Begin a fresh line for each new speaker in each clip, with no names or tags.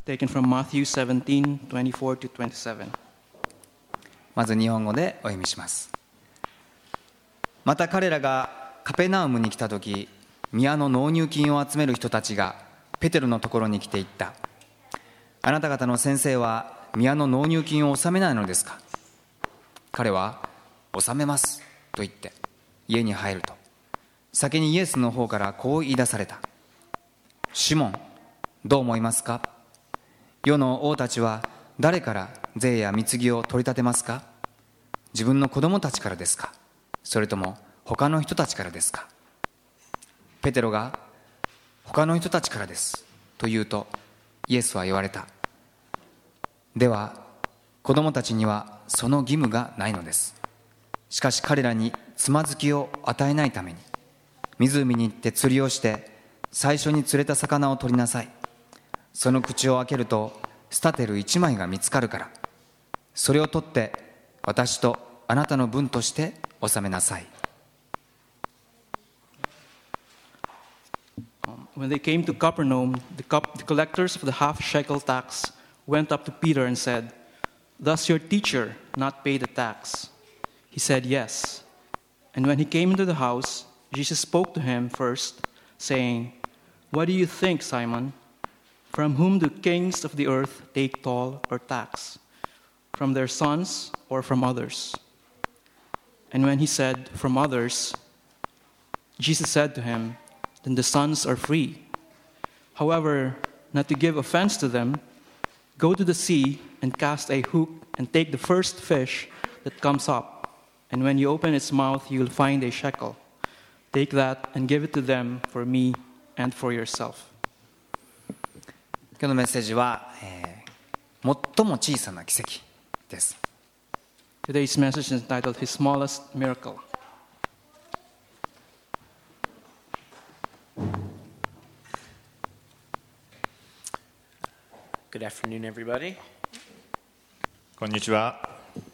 Taken from Matthew 17:24-27.
まず日本語でお読みします。また彼らがカペナウムに来たとき、宮の納入金を集める人たちがペテロのところに来て言った。あなた方の先生は宮の納入金を納めないのですか。彼は納めますと言って家に入ると、先にイエスの方からこう言い出された。シモン、どう思いますか。世の王たちは誰から税や貢ぎを取り立てますか。自分の子供たちからですか、それとも他の人たちからですか。ペテロが他の人たちからですと言うと、イエスは言われた。では子供たちにはその義務がないのです。しかし彼らにつまずきを与えないために、湖に行って釣りをして最初に釣れた魚を取りなさい。その口を開けるとスタテル1枚が見つかるから、それを取って私とあなたの分として納めなさい。
When they came to Capernaum, the collectors of the half-shekel tax went up to Peter and said, "Does your teacher not pay the tax?" He said, "Yes." And when he came into the house, Jesus spoke to him first, saying, "What do you think, Simon? From whom do kings of the earth take toll or tax? From their sons or from others?" And when he said, "From others," Jesus said to him, "Then the sons are free. However, not to give offense to them, go to the sea and cast a hook and take the first fish that comes up. And when you open its mouth, you will find a shekel. Take that and give it to them for me and for yourself."
今日のメッセージは、最も小さな奇跡です。
Today's message is entitled His Smallest Miracle.
Good afternoon, everybody.
こんにちは。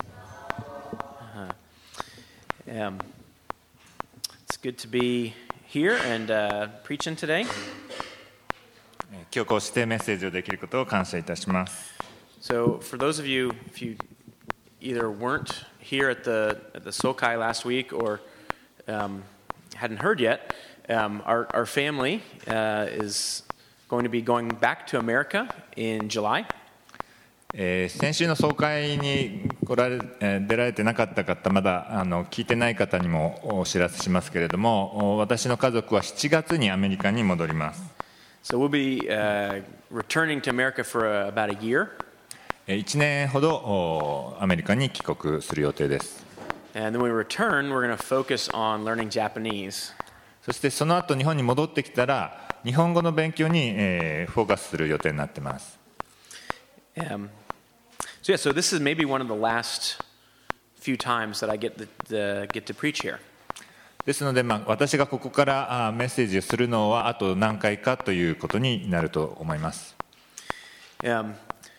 It's good to be here and preaching today.
今日こうしてメッセージをできることを感謝いたします。
So, for those of you, if you either weren't here at the Sokai last week or hadn't heard yet, our family is going to be going back to America in July.
先週の総会に出られてなかった方、まだ聞いてない方にもお知らせしますけれども、私の家族は7月にアメリカに戻ります。
So we'll be returning to America for about a year.
1年ほどアメリカに帰国する予定です。
And then when we return, we're going to focus on learning Japanese.
そしてその後日本に戻ってきたら日本語の勉強にフォーカスする予定になっています。
So this is maybe one of the last few times that I get to preach here.
ですので、私がここからメッセージをするのはあと何回かということになると思います。
And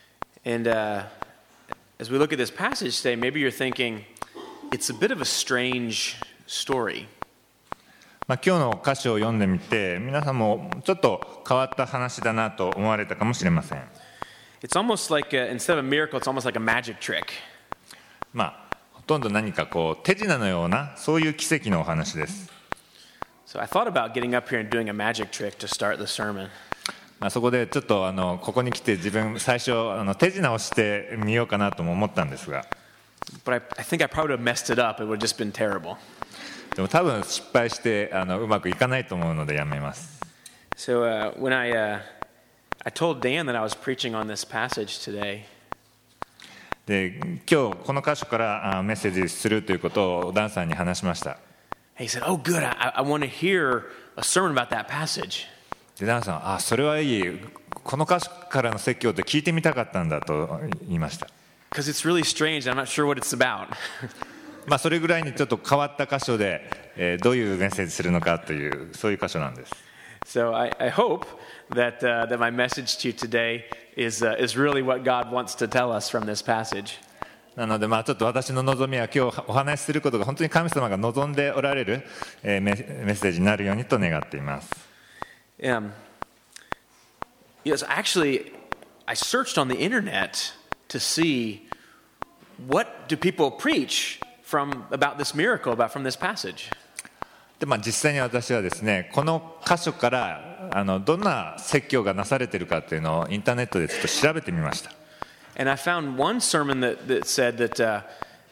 as we look at this passage today, maybe you're thinking it's a bit of a strange story.
今日の箇所を読んでみて、皆さんもちょっと変わった話だなと思われたかもしれません。
It's almost like instead of a miracle, it's almost like a magic trick.
ほとんど何か手品のようなそういう奇跡のお話です。
So I thought about getting up here and doing a magic trick to start the sermon.
そこでちょっとここに来て自分最初手品をしてみようかなとも思ったんですが、
But I think I probably would have messed it up. It would have just been terrible.
でも多分失敗してうまくいかないと思うのでやめます。
So when I told Dan that I was preaching on this passage today,
で今日この箇所からメッセージするということをダンさんに話しました。
he said, "Oh, good. I want to hear a sermon about that passage."
でダンさんはそれはいい、この箇所からの説教って聞いてみたかったんだと言いました。
Because it's really strange. I'm not sure what it's about.
それぐらいにちょっと変わった箇所で、どういうメッセージするのかというそういう箇所なんです。
So I hope that my message to you today is really what God wants to tell us from this passage.
なのでちょっと私の望みは今日お話しすることが本当に神様が望んでおられる、メッセージになるようにと願っています。
Yes, actually, I searched on the internet to see what do people preach about this miracle, from this passage.
で実際に私はですね、この箇所からどんな説教がなされているかというのをインターネットでちょっと調べてみました。
And I found one sermon that said that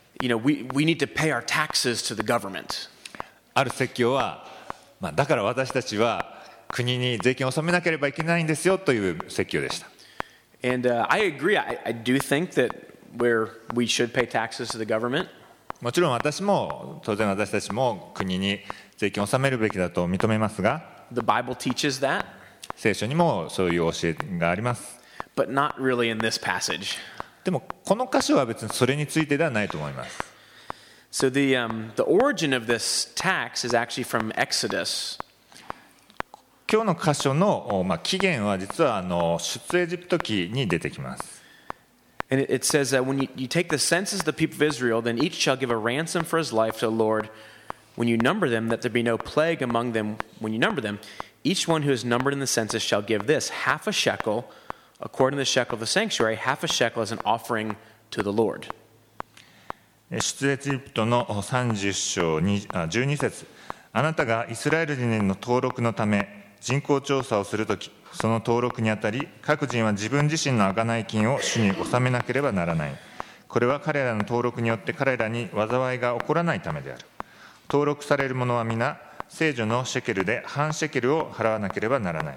we need to pay our taxes to the government.
ある説教は、だから私たちは国に税金を納めなければいけないんですよという説教でした。
And I agree. I do think that we should pay taxes to the government.
もちろん当然私たちも国に税金を納めるべきだと認めますが、
The Bible teaches that.
聖書にもそういう教えがあります。
But not really in this passage.
でもこの箇所は別にそれについてではないと思います。
So the origin of this tax is actually from Exodus.
今日の箇所の起源は実は出エジプト記に出てきます。
And it says that when you take the census of the people of Israel, then each shall give a ransom for his life to the Lord. When you number them, that there be no plague among them. When you number them, each one who is numbered in the census shall give this, half a shekel, according to the shekel of the sanctuary, half a shekel as an offering to the Lord.
出エジプトの30章12節、あなたがイスラエル人の登録のため人口調査をするとき、その登録にあたり各人は自分自身の贖い金を主に納めなければならない。これは彼らの登録によって彼らに災いが起こらないためである。登録される者は皆聖女のシェケルで半シェケルを払わなければならない。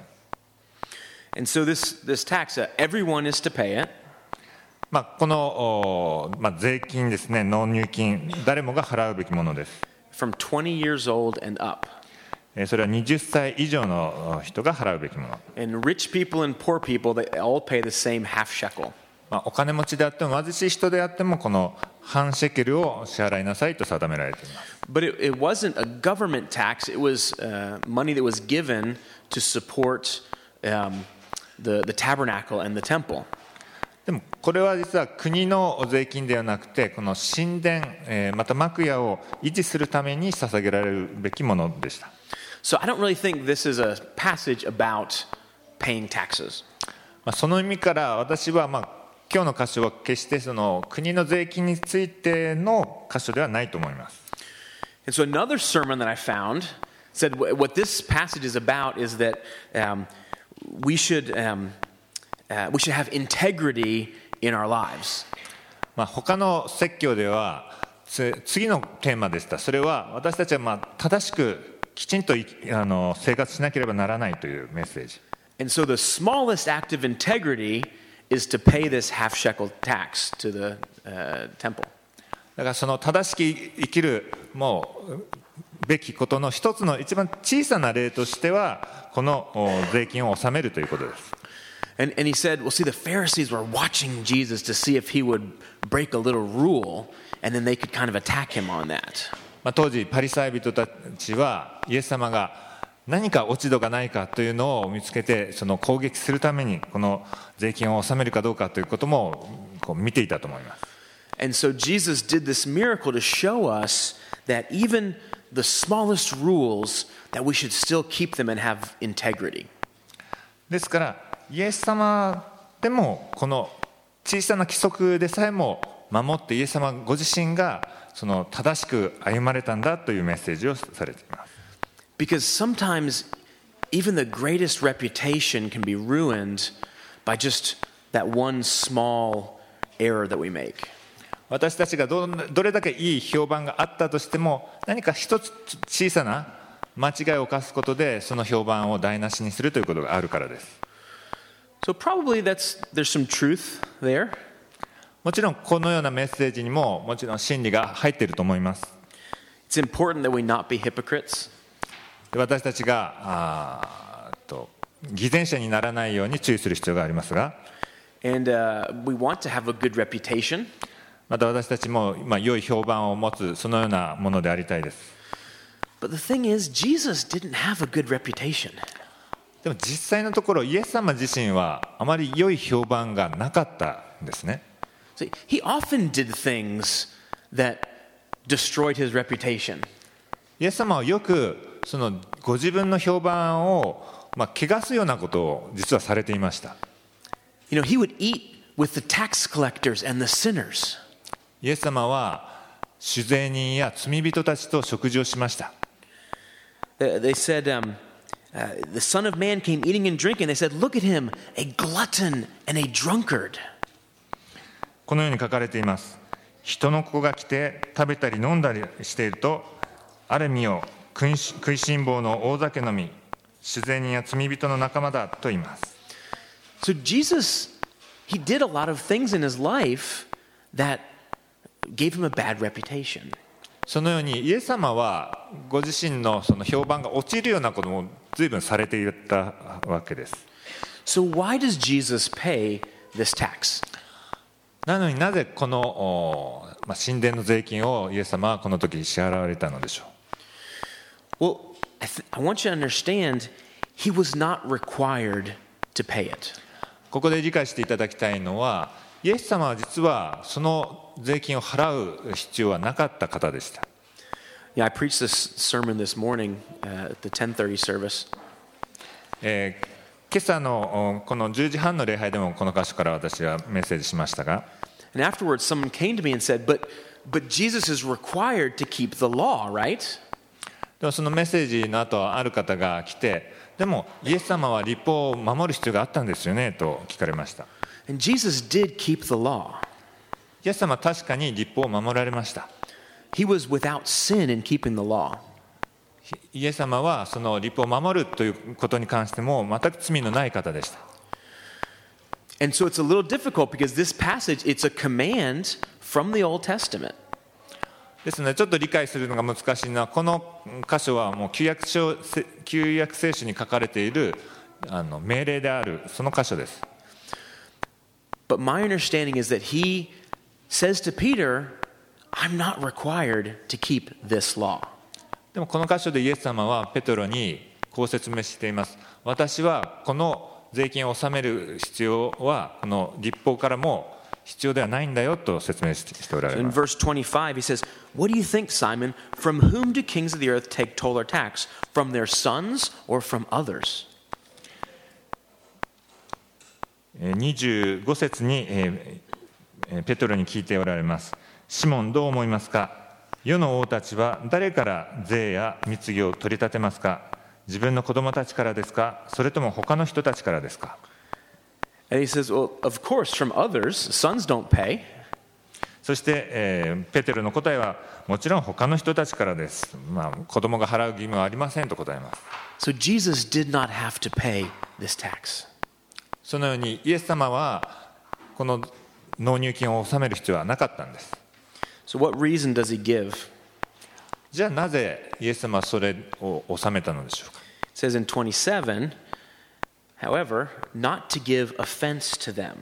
And so this tax, everyone is to pay it.
この税金ですね、納入金、誰もが払うべきものです。
From 20 years old and up.
それは20歳以上の人が払うべきもの。
And rich people and poor people, they all pay the same half shekel.
お金持ちであっても貧しい人であってもこの半シェケルを支払いなさいと定められています。
But it wasn't a government tax. It was money that was given to support the tabernacle and the temple.
でもこれは実は国の税金ではなくて、この神殿、また幕屋を維持するために捧げられるべきものでした。
So I don't really think this is a passage about paying taxes.
その意味から私は今日の箇所は決してその国の税金についての箇所ではないと思います。
And so another sermon that I found said what this passage is about is that we should have integrity in our lives.
他の説教では次のテーマでした。それは私たちは正しくきちんと生活しなければならないというメッセージ。
And so the smallest act of integrity is to pay this half shekel tax to the temple.
だからその正しく生きるべきことの一つの一番小さな例としてはこの税金を納めるということです。
And he said, well, see, the Pharisees were watching Jesus to see if he would break a little rule, and then they could kind of attack him on that.
当時パリサイ人たちはイエス様が何か落ち度がないかというのを見つけて、その攻撃するためにこの税金を納めるかどうかということも見ていたと思います。
And so Jesus did this miracle to show us that even the smallest rules, that we should still keep them and have integrity.
ですからイエス様でもこの小さな規則でさえも守って、イエス様ご自身がその正しく歩まれたんだというメッセージをされています。
Because sometimes even the greatest reputation can be ruined by just that one small error that we make.
私たちがどれだけいい評判があったとしても、何か一つ小さな間違いを犯すことでその評判を台無しにするということがあるからです。
So probably there's some truth there.
もちろんこのようなメッセージにももちろん真理が入っていると思います。
It's important that we not be hypocrites.
私たちが偽善者にならないように注意する必要がありますが、
And we want to have a good reputation.
また私たちも良い評判を持つそのようなものでありたいです。
But the thing is, Jesus didn't have a good reputation.
でも実際のところイエス様自身はあまり良い評判がなかったんですね。
See, he often did things that destroyed his reputation.
イエス様はよくそのご自分の評判を汚すようなことを実はされていました。
he would eat with the tax collectors and the sinners.
イエス様は酒税人や罪人たちと食事をしました。
They said, the Son of Man came eating and drinking. They said, look at him, a glutton and a drunkard.
このように書かれています。人の子が来て食べたり飲んだりしていると、あれ見よ、食いしん坊の大酒飲み、酒税人や罪人の仲間だと言います。
So Jesus, he did a lot of things in his life that gave him a bad reputation.
そのようにイエス様はご自身のその評判が落ちるようなことも随分されていたわけです。
So why does Jesus pay this tax?
なのになぜこの神殿の税金をイエス様はこの時支払われたのでしょう。
Well, I want you to understand, he was not required to pay it.
ここで理解していただきたいのは、イエス様は実はその税金を払う必要はなかった方でした。
Yeah, I preached this sermon this morning at the 10:30 service.
今朝のこの10時半の礼拝でもこの箇所から私はメッセージしましたが、
And afterwards, someone came to me and said, but Jesus is required to keep the law, right?
でもそのメッセージの後ある方が来て、でもイエス様は律法を守る必要があったんですよねと聞かれました。
And Jesus did keep the law.
イエス様は確かに律法を守られました。
He was without sin in keeping the law.
イエス様はその律法を守るということに関しても全く罪のない方でした。
And so it's a little difficult because this passage, it's a command from the Old Testament.
ですのでちょっと理解するのが難しいのは、この箇所はもう旧約聖書に書かれている命令であるその箇所です。
But my understanding is that he says to Peter, I'm not required to keep this law.
でもこの箇所でイエス様はペテロにこう説明しています。私はこの税金を納める必要はこの律法からも必要ではないんだよと説明しておられ
In
ます。
verse 25, he says, What do you think, Simon? From whom do kings of the earth take toll or tax? From their sons or from others?
25節にペテロに聞いておられます。シモンどう思いますか？世の王たちは誰から税や貢ぎを取り立てますか？自分の子供たちからですか？それとも他の人たちからですか？
And he says, Well, of course, from others. Sons don't pay.
そして、ペテロの答えはもちろん他の人たちからです。子供が払う義務はありませんと答えます。
So Jesus did not have to pay this tax.
そのようにイエス様はこの納入金を納める必要はなかったんです。
So what reason does he give?
じゃあなぜイエス様はそれを納めたのでしょうか。
It says in 27, however, not to give offense to them.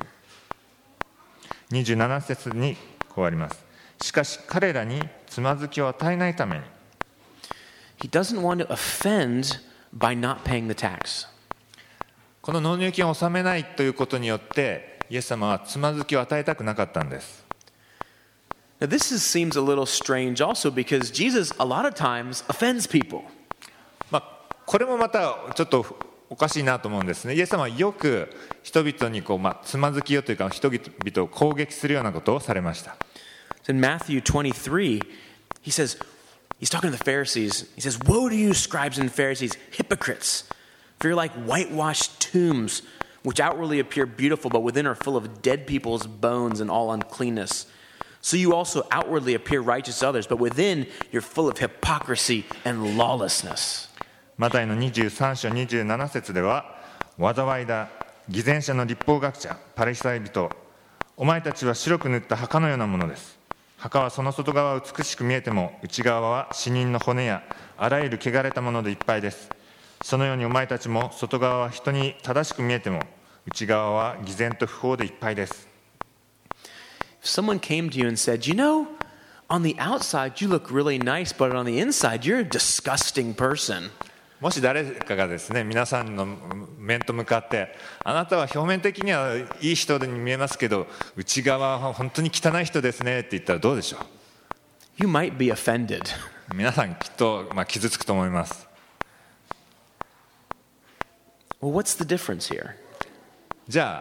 27節にこうあります。しかし彼らにつまずきを与えないために。
He doesn't want to offend by not paying the tax.
この納入金を納めないということによってイエス様はつまずきを与えたくなかったんです。
Now, seems a little strange also because Jesus, a lot of times, offends people.
これもまたちょっとおかしいなと思うんですね。イエス様はよく人々につまずきよというか人々を攻撃するようなことをされました。
So in Matthew 23, he says, he's talking to the Pharisees. He says, Woe to you, scribes and Pharisees, hypocrites! For you're like whitewashed tombs, which outwardly appear beautiful, but within are full of dead people's bones and all uncleanness. So you also outwardly appear righteous to others, but within you're full of hypocrisy and lawlessness.
マタイの23章27節では、災いだ、偽善者の律法学者、パリサイ人、お前たちは白く塗った墓のようなものです。墓はその外側は美しく見えても、内側は死人の骨やあらゆる汚れたものでいっぱいです。そのようにお前たちも外側は人に正しく見えても、内側は偽善と不法でいっぱいです。
If someone came to you and said, on the outside you look really nice, but on the inside you're a disgusting person.
もし誰かがですね、皆さんの面と向かって、あなたは表面的にはいい人に見えますけど、内側は本当に汚い人ですねって言ったらどうでしょう。
You might be offended.
皆さんきっと傷つくと思います。
Well, what's the difference here?
じゃあ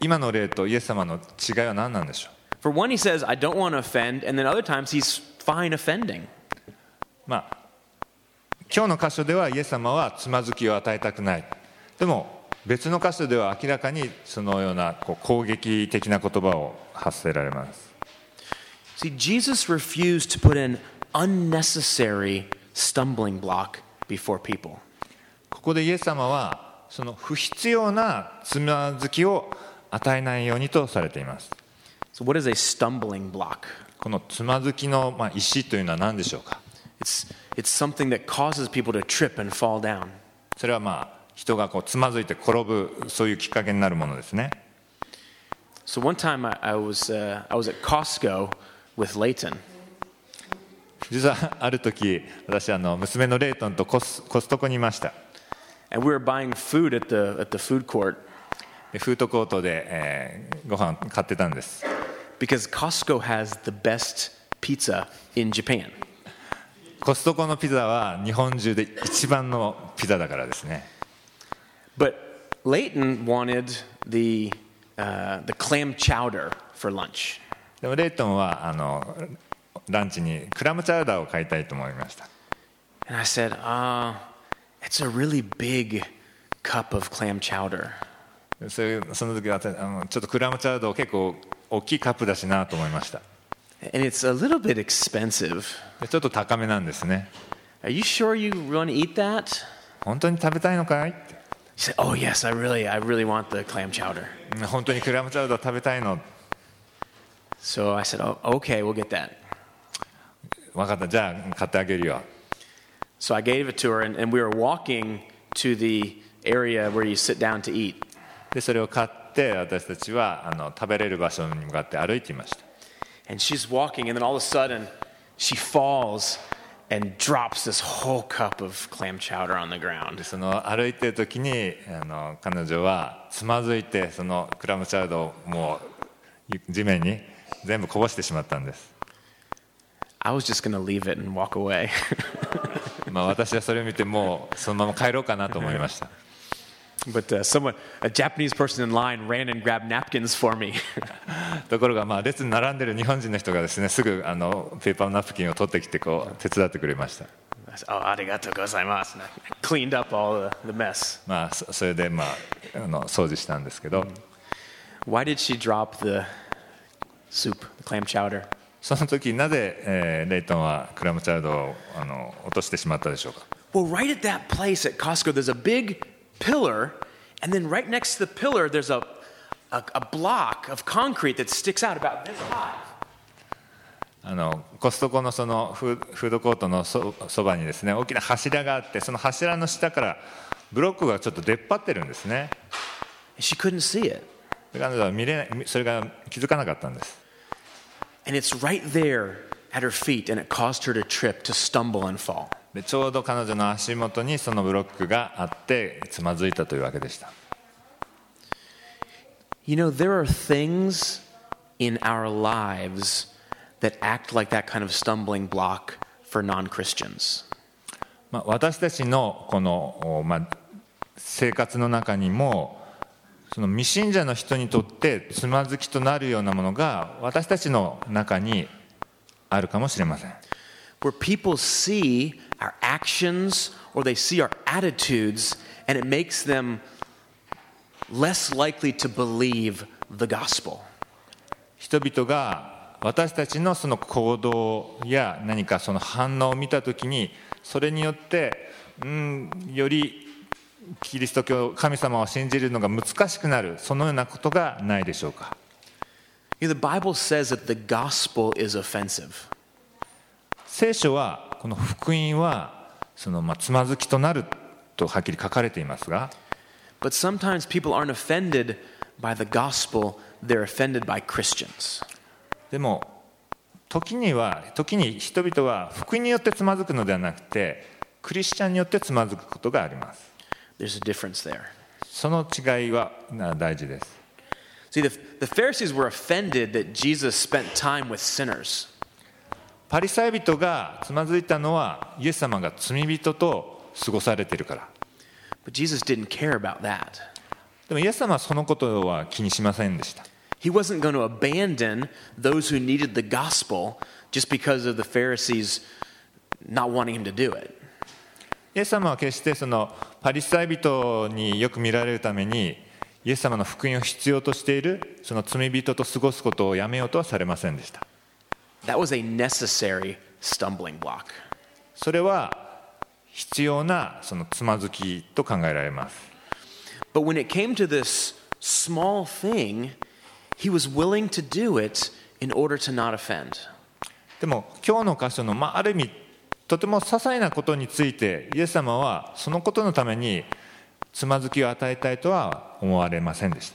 今の例とイエス様の違いは何なんでしょう。
For one, he says, I don't want to offend, and then other times he's fine offending.
まあ今日の箇所ではイエス様はつまずきを与えたくない。でも別の箇所では明らかにそのような攻撃的な言葉を発せられます。
See, Jesus refused to put an unnecessary stumbling block before people.
ここでイエス様はその不必要なつまずきを与えないようにとされています。
So what is a stumbling block?
このつまずきの石というのは何でしょうか。
It's something that causes people to trip and fall down.
それは人がつまずいて転ぶ、そういうきっかけになるものですね。
So one time I was at Costco with Leighton.
実はある時私娘のレイトンとコストコにいました。
And we were buying food at the food court
でフードコートで、ご飯買ってたんです。
because Costco has the best pizza in Japan.
コストコのピザは日本中で一番のピザだからですね。
But Leighton wanted the clam chowder for lunch.
でもレイトンはランチにクラムチャウダーを買いたいと思いました。
And I said, it's a really big cup of clam chowder.
その時はちょっとクラムチャウダーを結構大きいカップだしなと思いました。
And it's a little bit expensive.
でちょっと高めなんですね。
Are you sure you want to eat that?
本当に食べたいのかいって。
He said, oh yes, I really want the clam chowder.
本当にクラムチャウダー食べたいの。
So I said, oh, okay, we'll get that.
分かった、じゃあ買ってあげるよ。
So I gave it to her, and we were walking to the area where you sit down to eat.
でそれを買って私たちは食べれる場所に向かって歩いていました。
And she's walking, and then all of a sudden, she falls and drops this whole cup of clam chowder on the
で
ground.
その歩いてる時に彼女はつまずいてそのクラムチャウダーをもう地面に全部こぼしてしまったんです。
I was just going to leave it and walk away.
私はそれを見てもうそのまま帰ろうかなと思いました。
But a Japanese person in line ran and grabbed napkins for me.
ところが列に並んでる日本人の人がですねすぐペーパーナプキンを取ってきて手伝ってくれました。
I said, oh, arigatou gozaimasu. And I cleaned up all the mess.
それで掃除したんですけど、
Why did she drop the soup, the clam chowder?
その時なぜ、レイトンはクラムチャウダーを落としてしまったでしょうか。
Well, right at that place at Costco, there's a big pillar, and then right next to the pillar, there's a block of concrete that sticks out about this high.
コストコのそのフードコートのそばにですね大きな柱があって、その柱の下からブロックがちょっと出っ張ってるんですね。
And she couldn't see it.
彼女はそれが気づかなかったんです。
And it's right there at her feet, and it caused her to trip, to stumble and fall.
でちょうど彼女の足元にそのブロックがあってつまずいたというわけでした。
You know, there are things in our lives that act like that kind of stumbling block for non-Christians.
私たちのこの、生活の中にもその未信者の人にとってつまずきとなるようなものが私たちの中にあるかもしれません。
Where people see our actions or they see our attitudes, and it makes them less likely to believe the gospel.
人々が私たちのその行動や何かその反応を見たときにそれによってよりキリスト教神様を信じるのが難しくなる、そのようなことがないでしょうか。
You know, the Bible says that the gospel is offensive.
聖書はこの福音はそのつまずきとなるとはっきり書かれていますが、
But sometimes people aren't offended by the gospel, they're offended by Christians.
でも時に人々は福音によってつまずくのではなくてクリスチャンによってつまずくことがあります。
There's a difference there.
その違いは大事です。
See, the Pharisees were offended that Jesus spent time with sinners.
パリサイ人がつまずいたのはイエス様が罪人と過ごされているから。
But Jesus didn't care about that.
でもイエス様はそのことは気にしませんでした。
He wasn't going to abandon those who needed the gospel just because of the Pharisees not wanting him to do it.
イエス様は決してそのパリサイ人によく見られるためにイエス様の福音を必要としているその罪人と過ごすことをやめようとはされませんでした。
That was a necessary stumbling block.
それは必要なそのつまずきと考えられます。
But when it came to this small thing, he was willing to do it in order to not offend.
でも今日の箇所の、ある意味とても些細なことについてイエス様はそのことのためにつまずきを与えたいとは思われませんでした。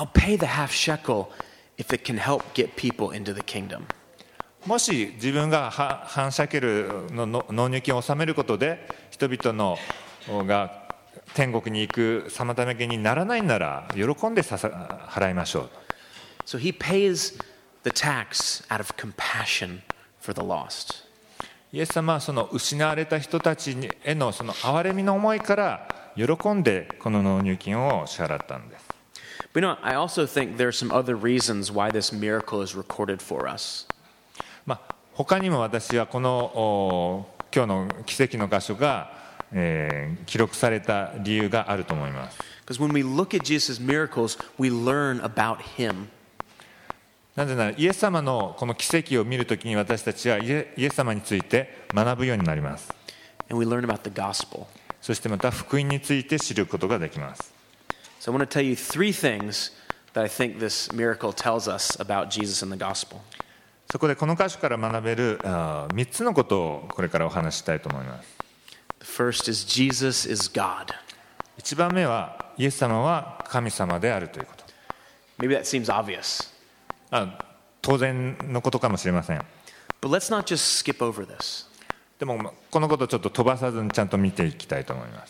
I'll pay the half shekel if it can help get people into the kingdom.
もし自分が半シャケルの納入金を納めることで人々が天国に行く妨げにならないなら喜んで払いましょう。
So he pays the tax out of compassion for the lost.
イエス様はその失われた人たちへのその憐れみの思いから喜んでこの納入金を支払ったんです。
But I also think there are some other reasons why this miracle is recorded for us.
他にも私はこの今日の奇跡の箇所が、記録された理由があると思います。
Because when we look at Jesus' miracles, we learn about him.
なぜならイエス様のこの奇跡を見るときに私たちはイエス様について学ぶようになります。
And we learn about the gospel.
そしてまた福音について知ることができます。
So I want to tell you three things that I think this miracle tells us about Jesus and the gospel.
そこでこの箇所から学べる3つのことをこれからお話ししたいと思います。
The first is Jesus is God.
1番目はイエス様は神様であるということ。
Maybe that seems obvious.
当然のことかもしれません。
But let's not just skip over this.
でもこのことをちょっと飛ばさずにちゃんと見ていきたいと思います。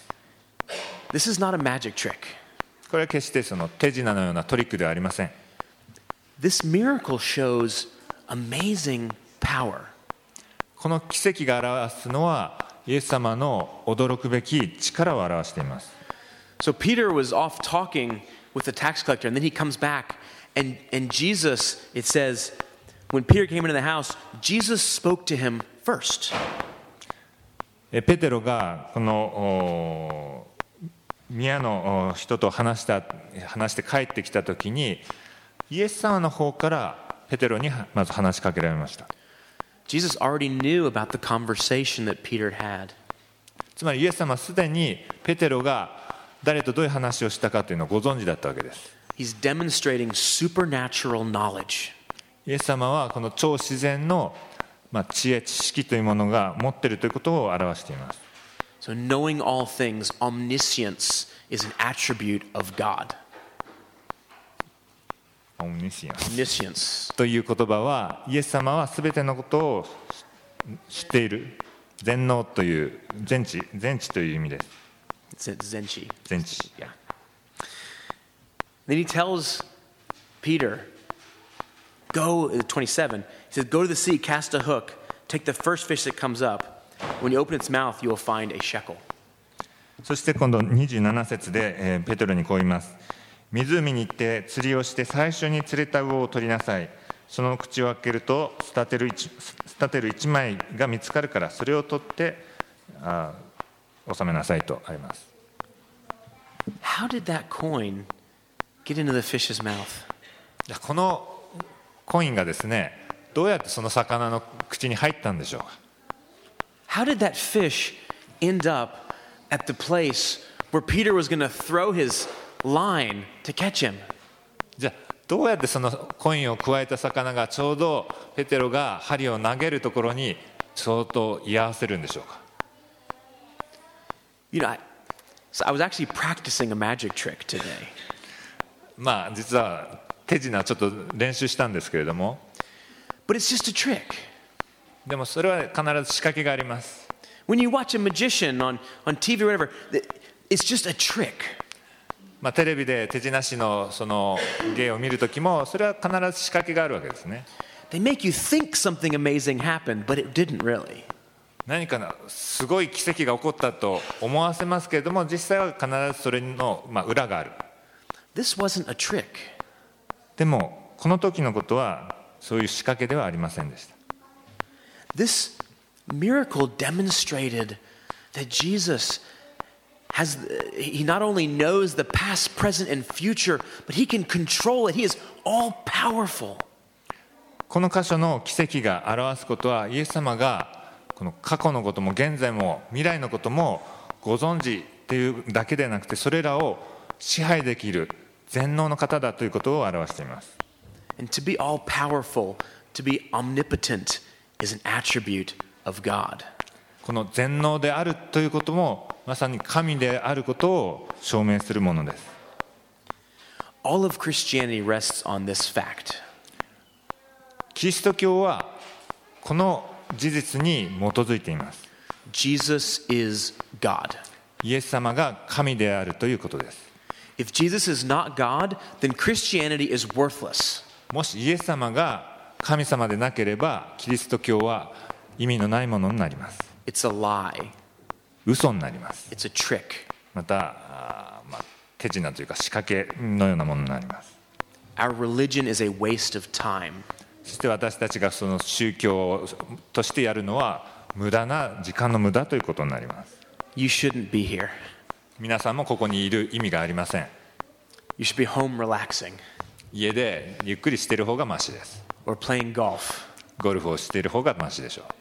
This is not a magic trick.
これは決してその手品のようなトリックではありません。
This miracle shows amazing power.
この奇跡が表すのはイエス様の驚くべき力を表しています。
So Peter was off talking with the tax collector, and then he comes back, and Jesus, it says, when Peter came into the house, Jesus spoke to him first.
ペテロがこの宮の人と話して帰ってきたときにイエス様の方からペテロにまず話しかけられました。
Jesus already knew about the conversation that Peter had.
つまりイエス様はすでにペテロが誰とどういう話をしたかというのをご存知だったわけです。
He's demonstrating supernatural knowledge.
イエス様はこの超自然の知恵知識というものが持っているということを表しています。
So knowing all things, omniscience is an attribute of God.
オムニシアン
Omniscience.
という言葉はイエス様はすべてのことを知っている全能という全知という意味です。
Zenchi.
全知。
Yeah. Then he tells Peter, go, 27, he says, go to the sea, cast a hook, take the first fish that comes up. When you open its mouth, you will find a shekel.
そして今度27節で、ペテロにこう言います。湖に行って釣りをして最初に釣れた魚を取りなさい。その口を開けるとスタテル1枚が見つかるからそれを取って収めなさいとあります。
How did that coin get into the fish's mouth?
このコインがですね、どうやってその魚の口に入ったんでしょうか。
How did that fish end up at the place where Peter was going to throw his line to catch him?
じゃあどうやってそのコインをくわえた魚がちょうどペテロが針を投げるところにちょうど居合わせるんでしょうか。
You know, so I was actually practicing a magic trick today.
実は手品ちょっと練習したんですけれども、
But it's just a trick.
でもそれは必ず仕掛けがあります。
When you watch a magician on TV or whatever, it's just a trick.
テレビで手品師のその芸を見るときもそれは必ず仕掛けがあるわけですね。
They make you think something amazing happened, but it didn't really.
何かすごい奇跡が起こったと思わせますけれども実際は必ずそれの裏がある。
this wasn't a trick.
でもこの時のことはそういう仕掛けではありませんでした。
This miracle demonstrated that Jesus he not only knows the past, present, and future, but he can control it. He is all powerful.
この箇所の奇跡が表すことは、イエス様がこの過去のことも現在も未来のこともご存知っていうだけでなくて、それらを支配できる全能の方だということを表しています。
And to be all powerful, to be omnipotent, is an attribute of God.
この全能であるということもまさに神であることを証明するものです。
All of Christianity rests on this fact.
キリスト教はこの事実に基づいています。
Jesus is God.
イエス様が神であるということです。
If Jesus is not God, then Christianity is worthless.
もしイエス様が神様でなければ、キリスト教は意味のないものになります。
It's a lie.
嘘になります。
It's a trick.
また手品というか仕掛けのようなものになります。
Our religion is a waste of time.
そして私たちがその宗教としてやるのは無駄な時間の無駄ということになります。
You shouldn't be here.
皆さんもここにいる意味がありません。
You should be home relaxing
家でゆっくりしている方がマシです。
or playing golf.
ゴルフをしている方がマシでしょう。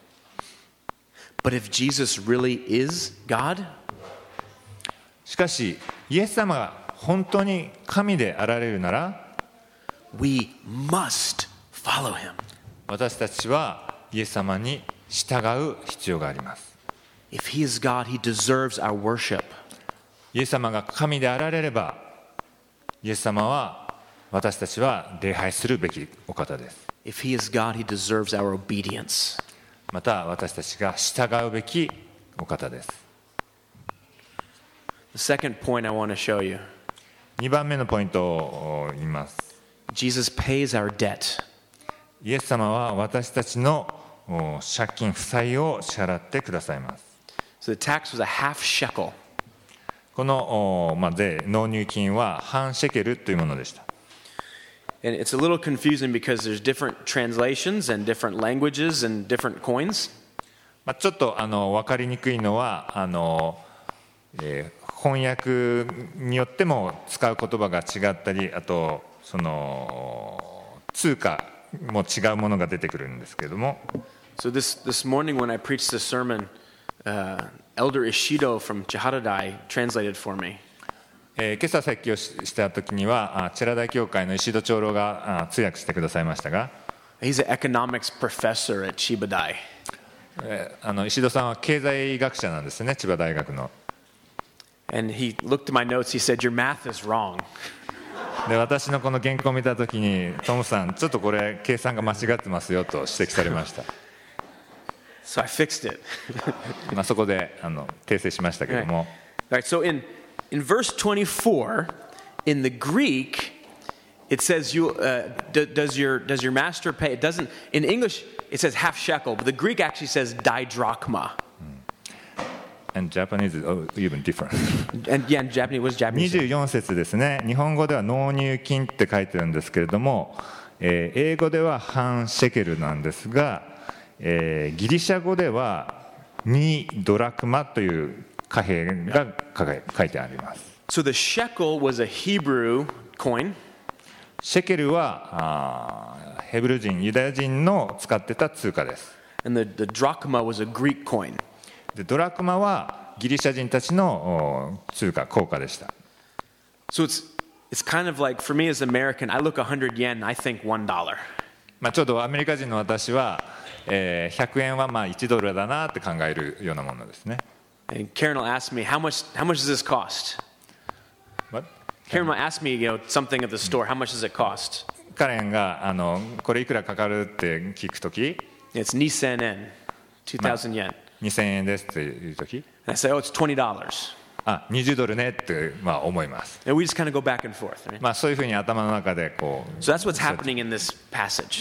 But if Jesus really is God,
しかしイエス様が本当に神であられるなら、
we must follow him.
私たちはイエス様に従う必要があります。
If he is God, he deserves our worship.
イエス様が神であられれば、イエス様は私たちは礼拝するべきお方です。
If he is God, he deserves our obedience.
また私たちが従うべきお方です。
The second point I want to show you.
2番目のポイントを言います。
Jesus pays our debt.
イエス様は私たちの借金負債を支払ってくださいます。
So the tax was a half shekel.
この税、納入金は半シェケルというものでした。
And it's a little confusing because there's different translations and different languages and different coins.
ちょっと分かりにくいのは翻訳によっても使う言葉が違ったり、あとその通貨も違うものが出てくるんですけれども。
So this morning when I preached the sermon, Elder Ishido from Chiharadai translated for me.
今朝説教した時にはチェラ大教会の石戸長老が通訳してくださいましたが、
He's an economics professor at Chibadai.
石戸さんは経済学者なんですね、千葉大学の。
And he looked at my notes, he said, your math is wrong.
で私のこの原稿を見た時に、トムさんちょっとこれ計算が間違ってますよと指摘されました。
So I fixed it.
そこで訂正しましたけども。
All right, so in verse 24, in the Greek, it says, does your master pay? It doesn't, in English, it says half shekel, but the Greek actually says didrachma.
And Japanese is even different.
And yeah, in Japanese, what does Japanese say?
24節ですね。日本語では納入金って書いてるんですけれども、英語では半シェケルなんですが、ギリシャ語では2ドラクマという貨幣が書いてあります。
So the shekel was a Hebrew coin.
シェケルはヘブル人、ユダヤ人の使ってた通貨です。
And the drachma was a Greek coin.
でドラクマはギリシャ人たちの通貨、硬貨でした。
So it's kind of like, for me as an American, I look 100 yen, I think $1.
ちょうどアメリカ人の私は、100円は1ドルだなって考えるようなものですね。
And Karen will ask me, how much does this cost?
What?
Karen will ask me, something at the store, how much does it cost?
カレンがこれいくらかかるって聞くとき、
It's 2,000 yen, 2,000 yen.
2000円ですっていうとき、
And I say, oh, it's $20.
20ドルねって思います。
And we just kind of go back and forth. Right?
そういうふうに頭の中でこう
So that's what's happening in this passage.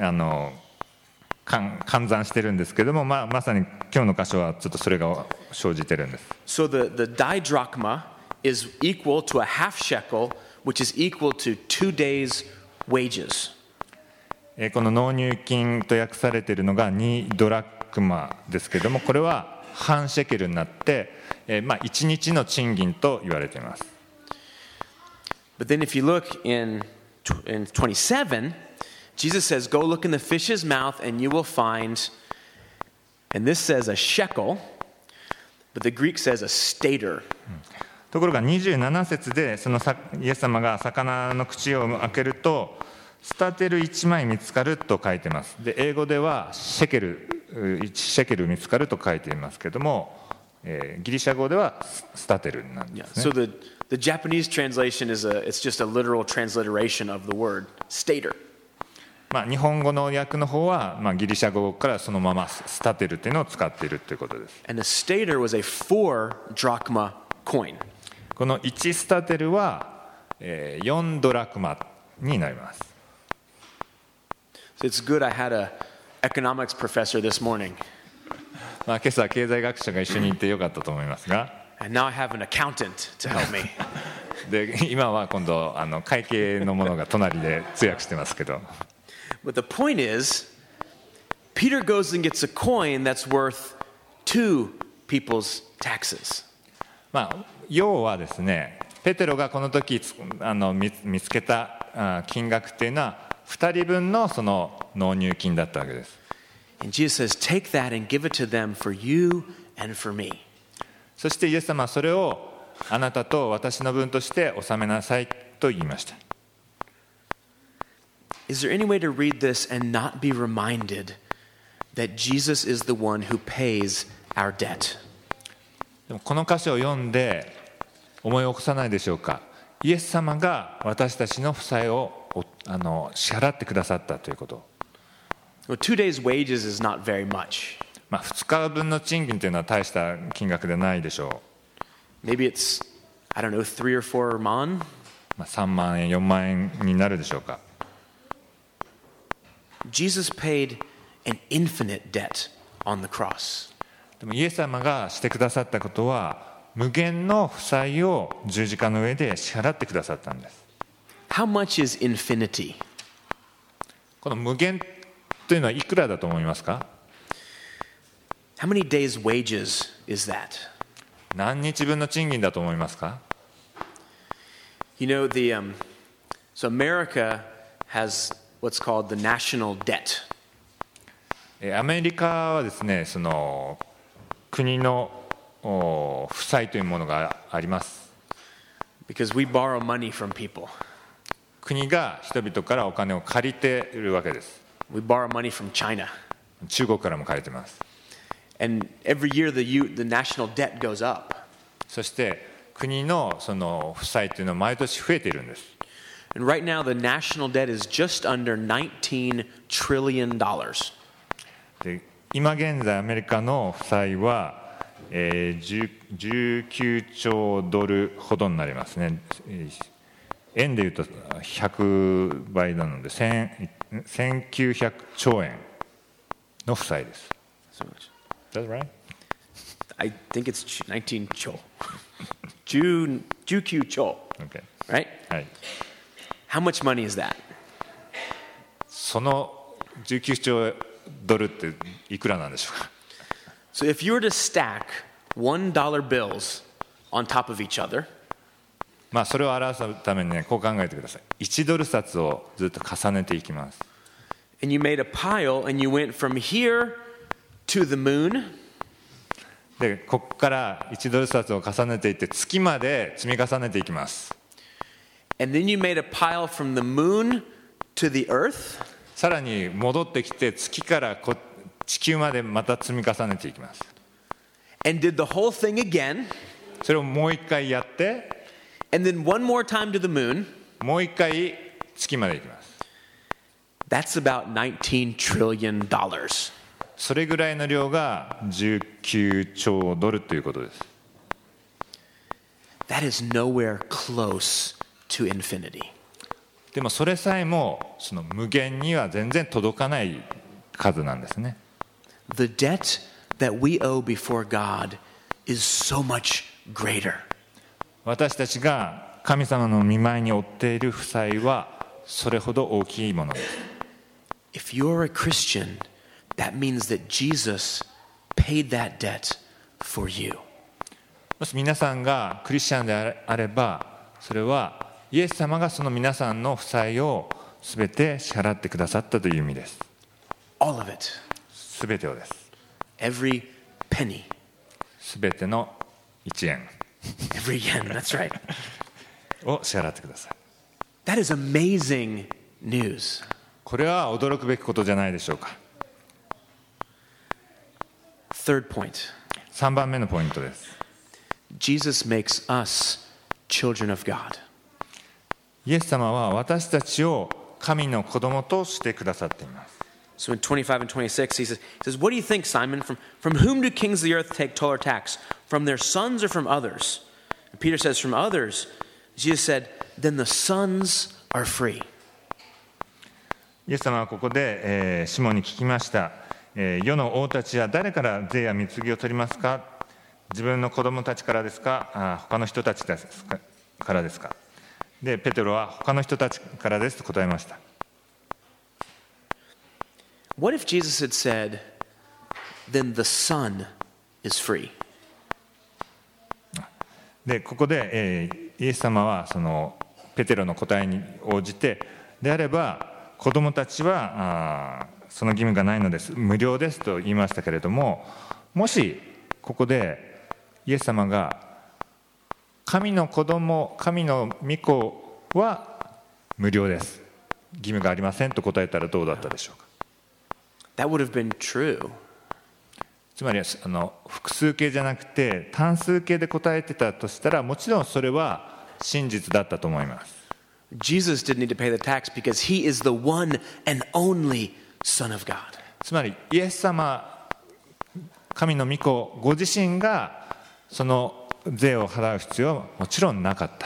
換算してるんですけども、まさに今日の箇所はちょっとそれが生じてるんです。
So the didrachma is equal to a half shekel, which is equal to 2 days' wages.
この納入金と訳されているのが2ドラクマですけれども、これは半シェケルになって、1日の賃金と言われています。
But then if you look in 27, Jesus says, go look in the fish's mouth and you will find, and this says a shekel, but the Greek says a stater.
ところが27節でそのイエス様が魚の口を開けるとスタテル1枚見つかると書いてます。で英語ではシェケル1シェケル見つかると書いていますけれども、ギリシャ語ではスタテルなんですね。
So the Japanese translation is it's just a literal transliteration of the word stater.
日本語の訳の方は、ギリシャ語からそのままスタテルというのを使っているということです。
And a stater was a 4 drachma coin.
この1スタテルは4ドラクマになります。
So it's good I had an economics professor this morning.
今朝経済学者が一緒にいてよかったと思いますが、
And now I have an accountant to help me.
で今は今度会計のものが隣で通訳してますけど。
But the point is, Peter goes and gets a coin that's worth 2 people's taxes.
要はですね、ペテロがこの時見つけた金額っていうのは2人分のその納入金だったわけです。
And Jesus says, take that and give it to them for you and for me.
そしてイエス様はそれをあなたと私の分として納めなさいと言いました。
Is there any way to read this and not be reminded that Jesus is the one who pays our debt?
でもこの箇所を読んで思い起こさないでしょうか。イエス様が私たちの負債を支払ってくださったということ。
Well, 2 days' wages is not very much.
2日分の賃金というのは大した金額ではないでしょ
う。Maybe it's, I don't know, 3 or 4 man?
3万円、4万円になるでしょうか。
Jesus paid an infinite debt on the cross.
でもイエス様がしてくださったことは無限の負債を十字架の上で支払ってくださったんです。
How much is infinity?
この無限というのはいくらだと思いますか？
How many days' wages is that?
何日分の賃金だと思いますか？
You know, so America has what's called the national debt.
アメリカはですね、その国の負債というものがあります。
Because we borrow money from people.
国が人々からお金を借りているわけです。
We borrow money from China.
中国からも借りています。
And every year the national debt goes up.
そして国のその負債というのは毎年増えているんです。
And right now the national debt is just under $19 trillion.
で今現在アメリカの負債は、19兆ドルほどになりますね。円でいうと100倍なので1900兆円の負債です。
So much.
That's right?
I think it's 19 cho. 19 cho.
Okay.
Right?
はい。
How much money is that?
その19兆ドルっていくらなんでしょうか？
So if you were to stack $1 bills on top of each other,
それを表すためにね、こう考えてください。1ドル札をずっと重ねていきます。
and you made a pile and you went from here to the moon,
で、ここから1ドル札を重ねていって月まで積み重ねていきます。
and then you made a pile from the moon to the earth,
さらに戻ってきて月から地球までまた積み重ねていきます。
and did the whole thing again,
それをもう一回やって、
and then one more time to the moon,
もう一回月まで行きます。
that's about $19 trillion.
それぐらいの量が19兆ドルということです。
That is nowhere close to infinity.
でもそれさえもその無限には全然届かない数なんですね。
The debt that we owe before God is so much greater.
私たちが神様の御前に負っている負債はそれほど大きいものです。
If you're a Christian, that means that Jesus paid that debt for you.
もし皆さんがクリスチャンであれば、それはイエス様がその皆さんの負債をすべて支払ってくださったという意味です。
All of it.
すべてをです。
Every penny.
すべての1円
Every yen. That's right.
を支払ってください。
That is amazing news.
これは驚くべきことじゃないでしょうか。
Third point.
3番目のポイントです。
Jesus makes us children of God.
イエス様は私たちを神の子供としてくださっています。
So in 25 and 26, he says, What do you think, Simon? From whom do kings of the earth take toll or tax? From their sons or from others? And Peter says, From others. Jesus said, Then the sons are free.
イエス様はここで、シモンに聞きました。世の王たちは誰から税や貢ぎを取りますか？自分の子供たちからですか？他の人たちからですか？で、ペテロは他の人たちからですと答えました。
What if Jesus had said, Then the son is free?
で、ここで、イエス様はそのペテロの答えに応じて、であれば子供たちはその義務がないのです、無料ですと言いましたけれども、もしここでイエス様が神の子供、神の御子は無料です、義務がありませんと答えたらどうだったでしょうか。
That would have been true.
つまり複数形じゃなくて単数形で答えてたとしたら、もちろんそれは真実だったと思います。
Jesus didn't need to pay the tax because he is the one and only Son of God.
つまりイエス様、神の御子ご自身がその税を払う必要はもちろんなかった。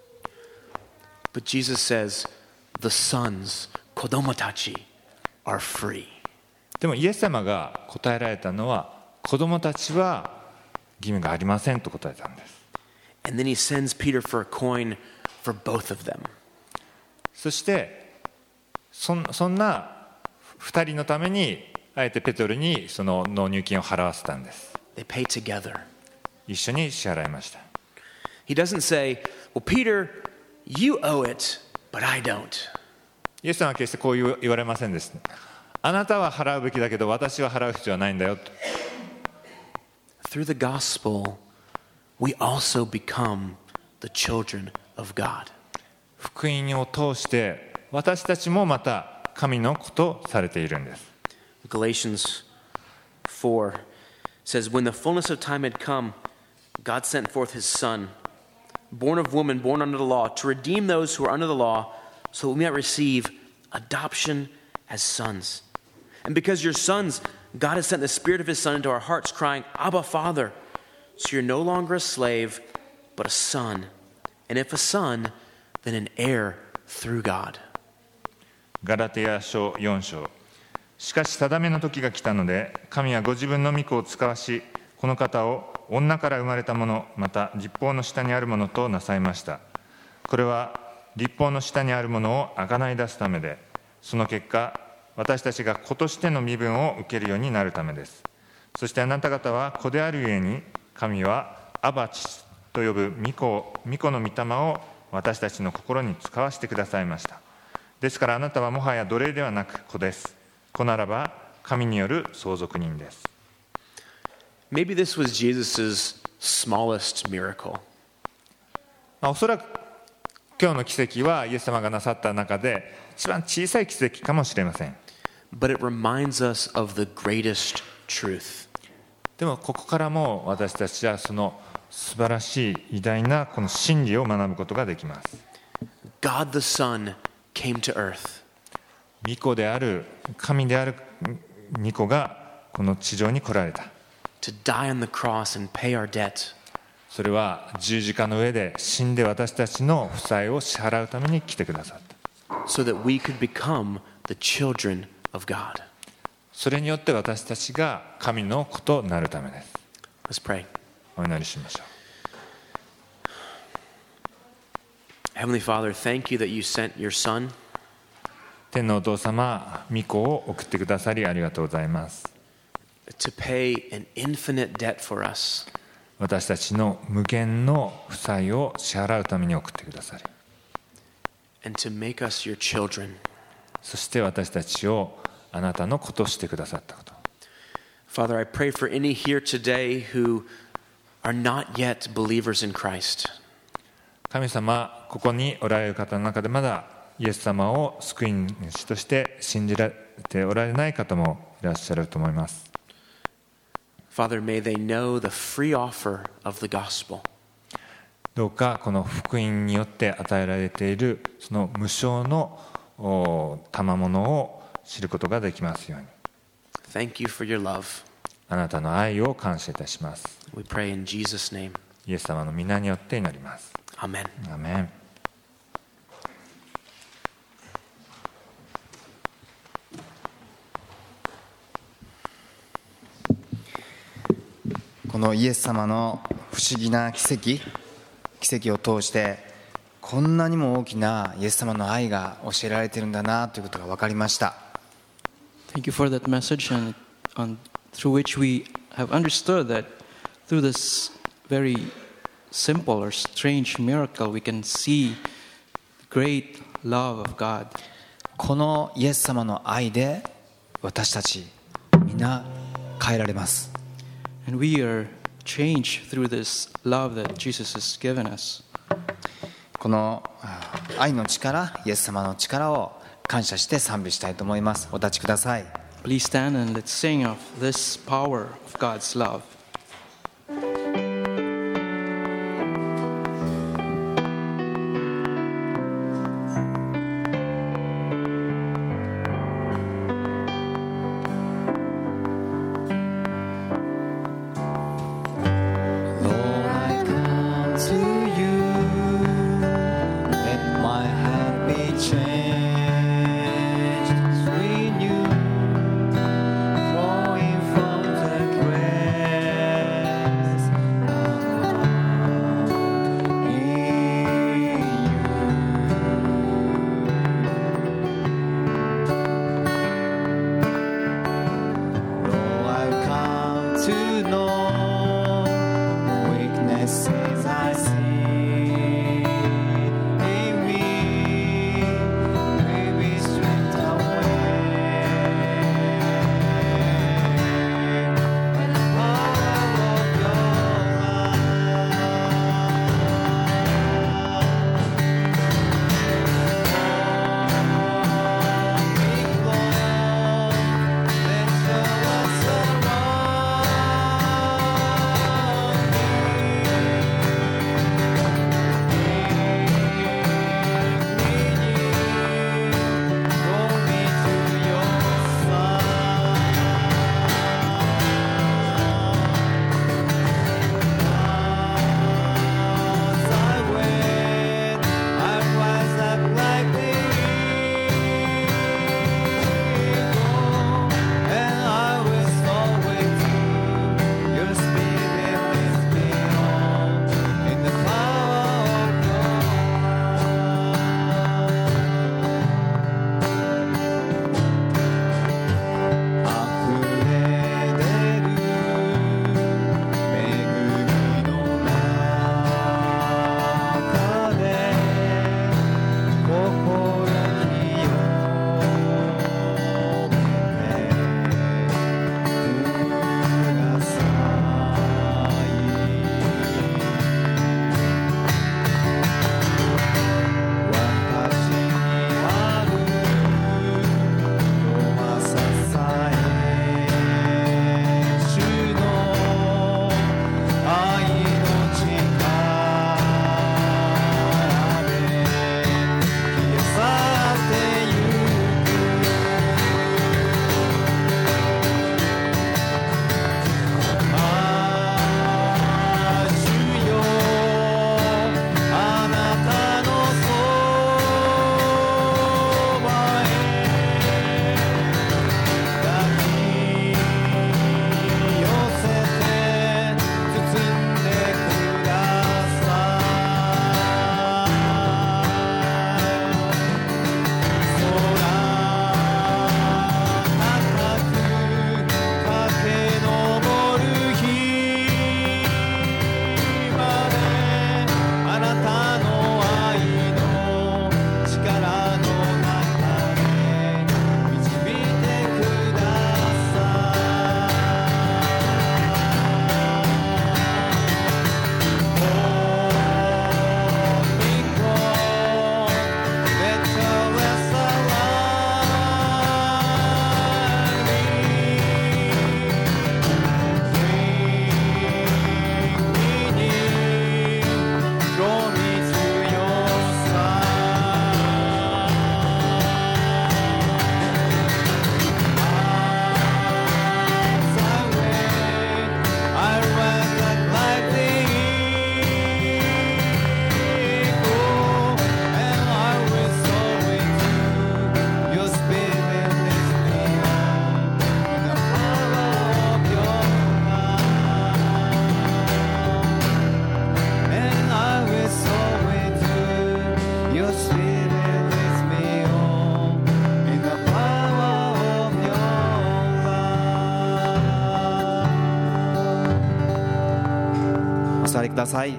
But Jesus says, the sons, 子供たち are free.
でもイエス様が答えられたのは、子供たちは義務がありませんと答えたんです。
And then he sends Peter for a coin for both of them.
そしてそんな2人のためにあえてペテロにその納入金を払わせたんです。
They pay together.
一緒に支払いました。
He doesn't say, well, Peter, you owe it, but I don't.
イエス様は決してこう言われませんでした。あなたは払うべきだけど私は払う必要はないんだよと。
Through the gospel, we also become the children of God.
福音を通して私たちもまた神の子とされているんです。
Galatians 4 says, When the fullness of time had come, God sent forth his Son, born of woman, born under the law, to redeem those who are under the law, so that we might receive adoption as sons. And because you're sons, God has sent the Spirit of his Son into our hearts, crying, Abba, Father. So you're no longer a slave, but a son. And if a son, then an heir through God.
ガラテヤ書4章。しかし定めの時が来たので、神はご自分の御子を使わし、この方を女から生まれたもの、また律法の下にあるものとなさいました。これは律法の下にあるものを贖い出すためで、その結果、私たちが子としての身分を受けるようになるためです。そしてあなた方は子であるゆえに、神はアバ父と呼ぶ御子の御霊を私たちの心に使わせてくださいました。ですからあなたはもはや奴隷ではなく子です。子ならば神による相続人です。
Maybe this was Jesus' smallest miracle.
おそらく今日の奇跡はイエス様がなさった中で一番小さい奇跡かもしれません。
But it reminds us of the greatest truth.
でもここからも私たちはその素晴らしい偉大なこの真理を学ぶことができます。
God the Son came to earth.
御子である神である御子がこの地上に来られた。
To die on the cross and pay our debt.
それは十字架の上で死んで私たちの負債を支払うために来てくださった。
So that we could become the children of God.
それによって私たちが神の子となるためです。
Let's pray.
お祈りしましょう。
Heavenly Father, thank you that you sent your Son.
天のお父様、御子を送ってくださりありがとうございます。
To pay an infinite debt for us.
私たちの無限の負債を支払うために送ってくださり、
And to make us your children.
そして私たちをあなたの子としてくださったこと。
Father, I pray for any here today who are not yet believers in Christ.
神様、ここにおられる方の中でまだイエス様を救い主として信じられておられない方もいらっしゃると思います。
Father, may they know the free offer of the gospel.
どうかこの福音によって与えられているその無償の賜物を知ることができますように。
Thank you for your love.
あなたの愛を感謝いたします。
We pray in Jesus' name.
イエス様の皆によって祈ります。
Amen.
アーメン。
このイエス様の不思議な奇跡を通してこんなにも大きなイエス様の愛が教えられているんだなということが分かりました。
Thank you for that message, and through which we have understood that through this very simple or strange miracle, we can see the great love of God.
このイエス様の愛で私たち皆変えられます。
And we are changed through this love that Jesus has given us.
この愛の力、イエス様の力を感謝して賛美したいと思います。お立ちください。
Please stand and let's sing of this power of God's love.
Flowing from the grave ください。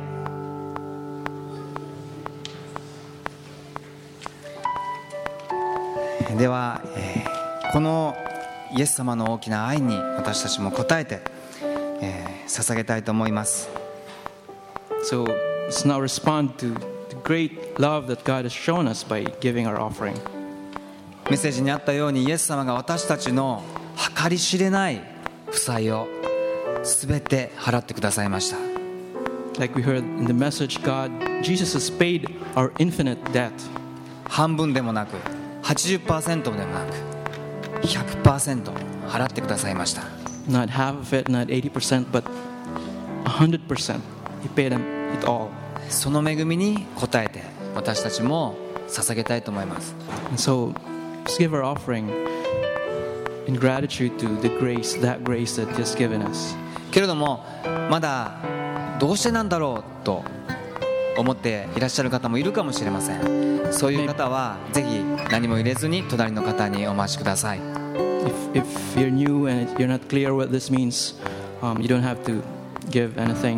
では、このイエス様の大きな愛に私たちも応えて、捧げたいと思います。
So let's now respond to the great love that God has shown us by giving our offering.
メッセージにあったように、イエス様が私たちの計り知れない負債をすべて払ってくださいました。
Like we heard in the message, Jesus has paid our infinite debt.
半分でもなく 80% でもなく 100% 払ってくださいました。
Not half of it, not 80%, but 100%. He paid it all.
その恵みに応えて私たちも捧げたいと思います。
And so let's give our offering in gratitude to the grace, that grace that He has given us.
けれどもまだどうしてなんだろうと思っていらっしゃる方もいるかもしれません。そういう方はぜひ何も入れずに隣の方にお待ちください。
If you're new and you're not clear what this means, you don't have to give anything.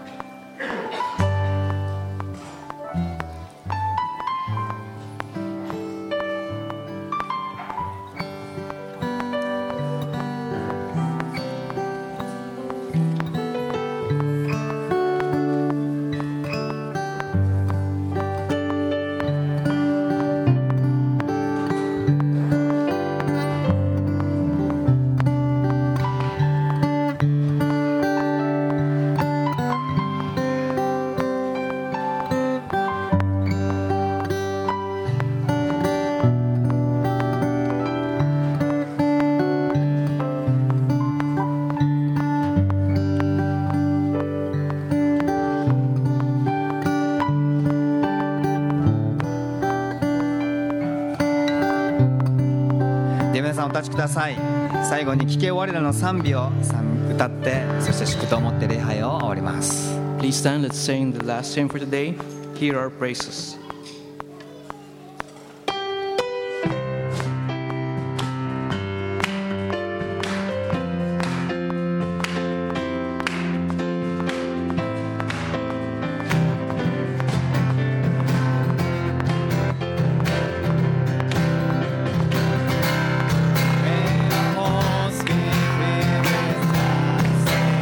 皆さんお立ちください。最後に聞け我らの賛美を歌って、そして祝祷を持って礼拝を終わります。
Please stand, let's sing the last hymn for today. Hear our praises.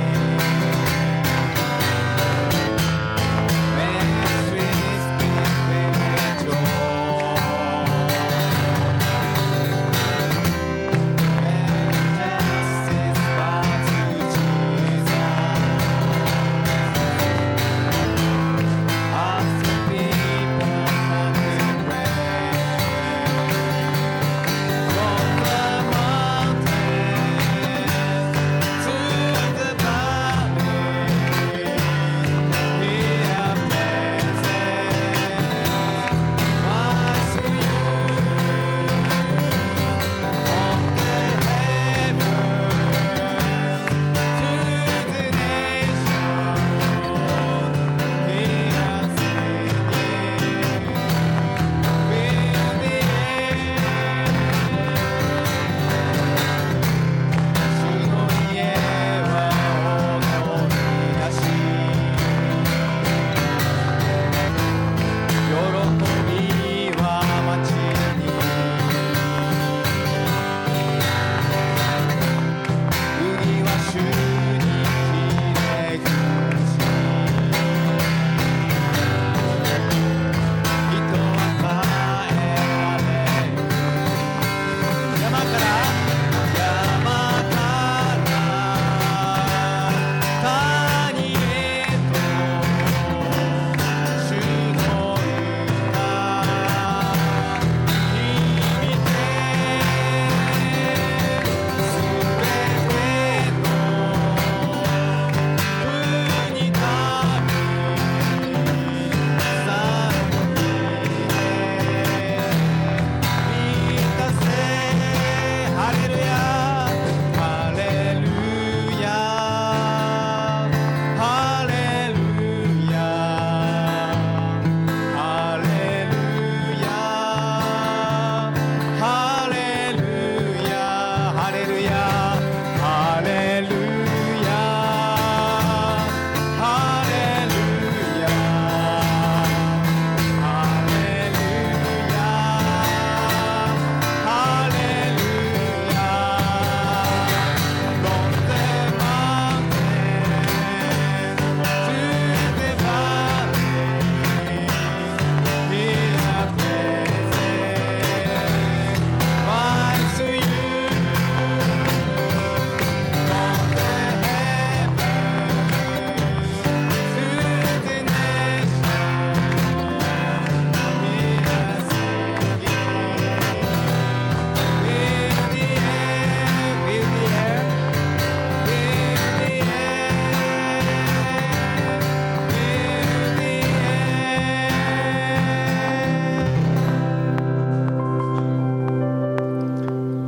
When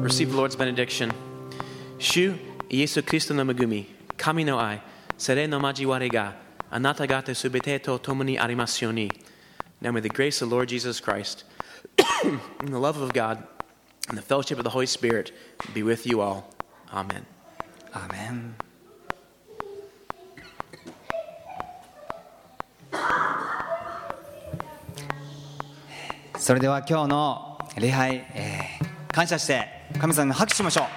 receive the Lord's benediction. 主イエス・キリストの恵み、神の愛、聖霊の交わりがあなた方すべてと共にありますように。Now may the grace of the Lord Jesus Christ and the love of God and the fellowship of the Holy Spirit be with you all. Amen.
アーメン。それでは今日の礼拝、感謝して神様に拍手しましょう。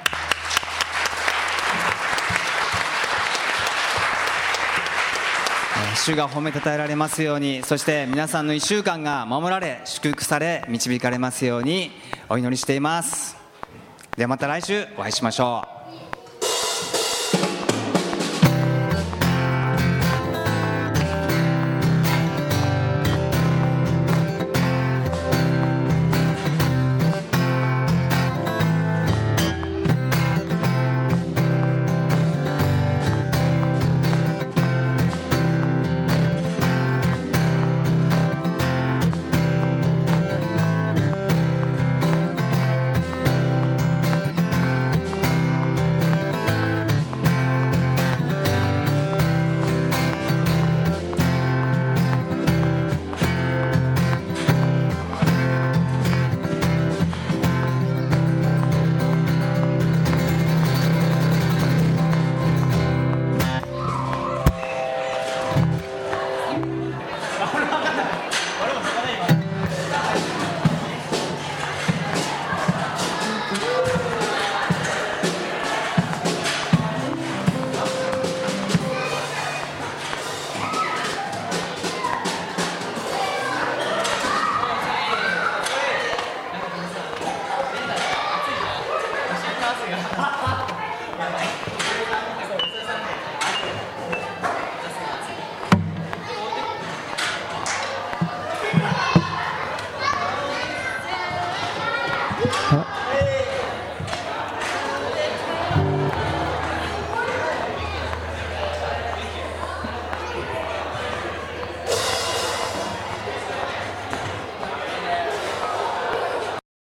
主が褒めたたえられますように、そして皆さんの1週間が守られ祝福され導かれますようにお祈りしています。ではまた来週お会いしましょう。